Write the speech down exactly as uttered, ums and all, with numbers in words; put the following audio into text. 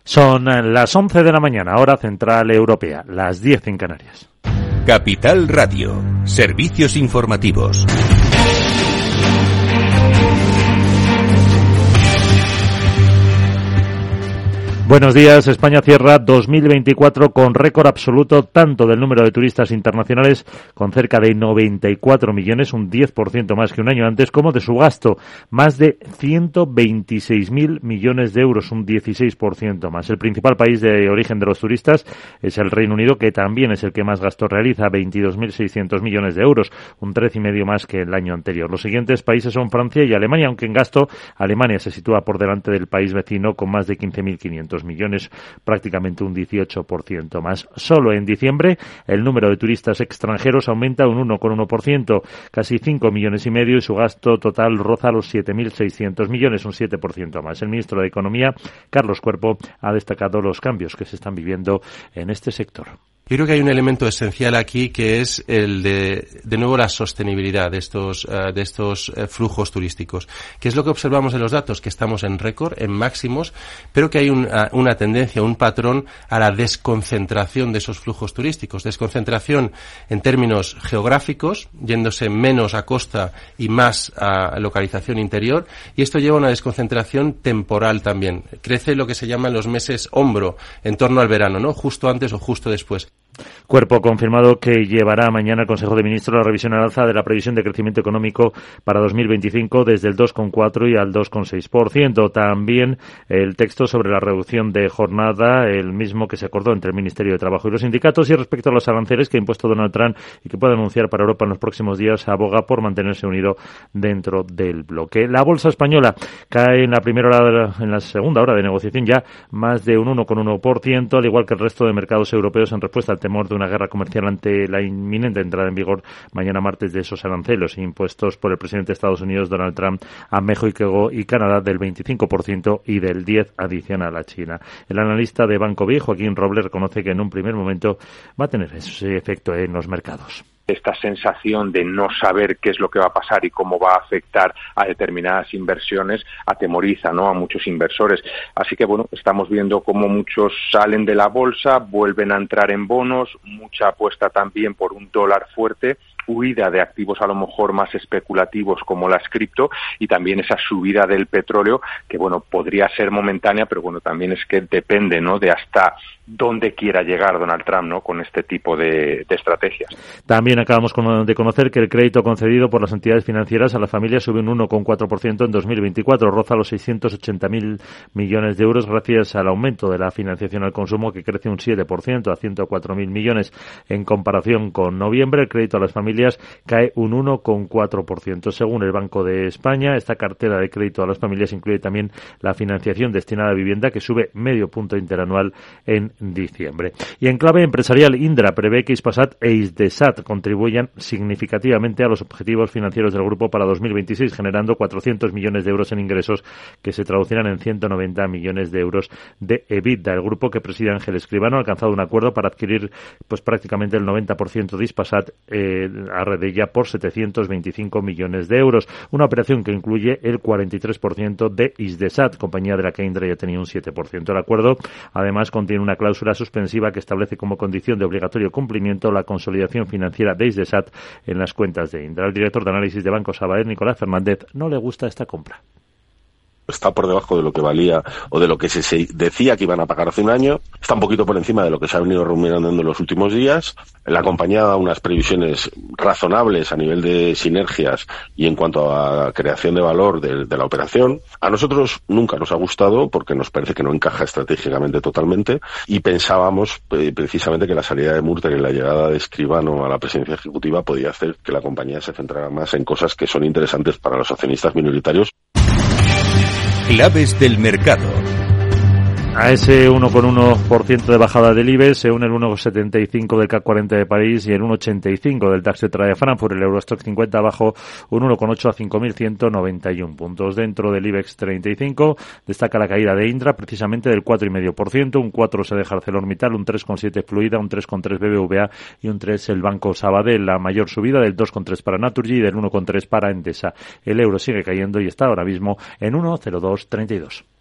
Son las once de la mañana, hora central europea, las diez en Canarias. Capital Radio, servicios informativos. Buenos días. España cierra dos mil veinticuatro con récord absoluto tanto del número de turistas internacionales, con cerca de noventa y cuatro millones, un diez por ciento más que un año antes, como de su gasto, más de ciento veintiséis mil millones de euros, un dieciséis por ciento más. El principal país de origen de los turistas es el Reino Unido, que también es el que más gasto realiza, veintidós mil seiscientos millones de euros, un trece y medio más que el año anterior. Los siguientes países son Francia y Alemania, aunque en gasto Alemania se sitúa por delante del país vecino con más de quince mil quinientos millones, prácticamente un dieciocho por ciento más. Solo en diciembre el número de turistas extranjeros aumenta un uno coma uno por ciento, casi cinco millones y medio, y su gasto total roza los siete mil seiscientos millones, un siete por ciento más. El ministro de Economía, Carlos Cuerpo, ha destacado los cambios que se están viviendo en este sector. Yo creo que hay un elemento esencial aquí que es el de, de nuevo, la sostenibilidad de estos, uh, de estos uh, flujos turísticos. Que es lo que observamos en los datos, que estamos en récord, en máximos, pero que hay un, uh, una tendencia, un patrón a la desconcentración de esos flujos turísticos. Desconcentración en términos geográficos, yéndose menos a costa y más a localización interior, y esto lleva a una desconcentración temporal también. Crece lo que se llaman los meses hombro, en torno al verano, ¿no? Justo antes o justo después. Cuerpo ha confirmado que llevará mañana al Consejo de Ministros la revisión al alza de la previsión de crecimiento económico para dos mil veinticinco desde el dos coma cuatro y al dos coma seis por ciento. También el texto sobre la reducción de jornada, el mismo que se acordó entre el Ministerio de Trabajo y los sindicatos, y respecto a los aranceles que ha impuesto Donald Trump y que puede anunciar para Europa en los próximos días, aboga por mantenerse unido dentro del bloque. La bolsa española cae en la primera hora, en la segunda hora de negociación ya más de un uno coma uno por ciento, al igual que el resto de mercados europeos, en respuesta al temor de una guerra comercial ante la inminente entrada en vigor mañana martes de esos aranceles impuestos por el presidente de Estados Unidos, Donald Trump, a México y Canadá del veinticinco por ciento y del diez por ciento adicional a China. El analista de Banco B, Joaquín Robles, reconoce que en un primer momento va a tener ese efecto en los mercados. Esta sensación de no saber qué es lo que va a pasar y cómo va a afectar a determinadas inversiones atemoriza, ¿no?, a muchos inversores. Así que, bueno, estamos viendo cómo muchos salen de la bolsa, vuelven a entrar en bonos, mucha apuesta también por un dólar fuerte, huida de activos a lo mejor más especulativos como las cripto, y también esa subida del petróleo que, bueno, podría ser momentánea, pero bueno, también es que depende, ¿no?, de hasta dónde quiera llegar Donald Trump, ¿no?, con este tipo de, de estrategias. También acabamos de conocer que el crédito concedido por las entidades financieras a las familias sube un uno coma cuatro por ciento en dos mil veinticuatro, roza los seiscientos ochenta mil millones de euros gracias al aumento de la financiación al consumo, que crece un siete por ciento a ciento cuatro mil millones en comparación con noviembre. El crédito a las familias cae un uno coma cuatro por ciento. Según el Banco de España, esta cartera de crédito a las familias incluye también la financiación destinada a vivienda, que sube medio punto interanual en diciembre. Y en clave empresarial, Indra prevé que Hispasat e Hisdesat contribuyan significativamente a los objetivos financieros del grupo para dos mil veintiséis, generando cuatrocientos millones de euros en ingresos que se traducirán en ciento noventa millones de euros de EBITDA. El grupo que preside Ángel Escribano ha alcanzado un acuerdo para adquirir pues prácticamente el noventa por ciento de Hispasat eh, a Redella por setecientos veinticinco millones de euros. Una operación que incluye el cuarenta y tres por ciento de Hisdesat, compañía de la que Indra ya tenía un siete por ciento. El acuerdo además contiene una cláusula suspensiva que establece como condición de obligatorio cumplimiento la consolidación financiera de Hisdesat en las cuentas de Indra. El director de análisis de Banco Sabadell, Nicolás Fernández, no le gusta esta compra. Está por debajo de lo que valía o de lo que se, se decía que iban a pagar hace un año. Está un poquito por encima de lo que se ha venido remunerando en los últimos días. La compañía da unas previsiones razonables a nivel de sinergias y en cuanto a creación de valor de, de la operación. A nosotros nunca nos ha gustado porque nos parece que no encaja estratégicamente totalmente, y pensábamos eh, precisamente que la salida de Murter y la llegada de Escribano a la presidencia ejecutiva podía hacer que la compañía se centrara más en cosas que son interesantes para los accionistas minoritarios. Claves del mercado. A ese uno coma uno por ciento de bajada del IBEX se une el uno coma setenta y cinco del C A C cuarenta de París y el uno coma ochenta y cinco del DAX de Frankfurt. El Eurostock cincuenta bajó un uno coma ocho a cinco mil ciento noventa y uno puntos. Dentro del IBEX treinta y cinco destaca la caída de Indra, precisamente del cuatro coma cinco por ciento. Un cuatro se deja ArcelorMittal, un tres coma siete Fluidra, un tres coma tres B B V A y un tres el Banco Sabadell. La mayor subida del dos coma tres para Naturgy y del uno coma tres para Endesa. El euro sigue cayendo y está ahora mismo en uno coma cero dos treinta y dos.